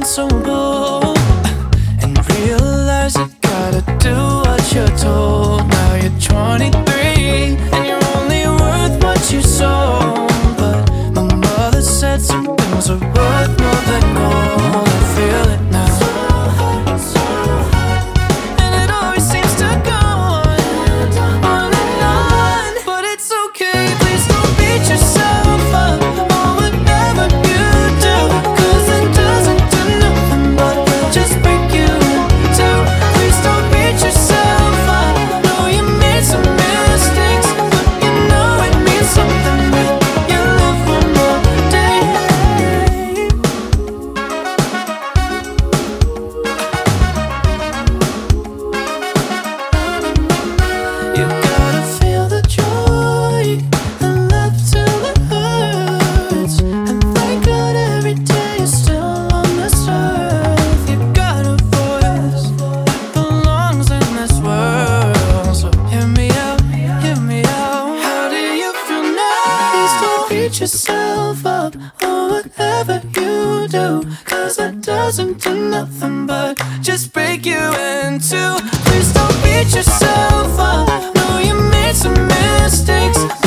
been so bold and realize you gotta do what you're told. Now you're 23 and you're only worth what you sold. But my mother said some things are worth more than gold. I feel it now. And it always seems to go on and on. But it's okay, please don't beat yourself up or whatever you do, 'cause it doesn't do nothing but just break you in two. Please don't beat yourself up. Know you made some mistakes, but you know it means something that you live one more day. You gotta feel the joy and laugh till it hurts, and thank God every day you're still on this earth. You got a voice that belongs in this world, so hear me out, hear me out. How do you feel now? Please don't beat yourself up or whatever you do, 'cause that doesn't do nothing but just break you in two. Please don't beat yourself up. Know you made some mistakes,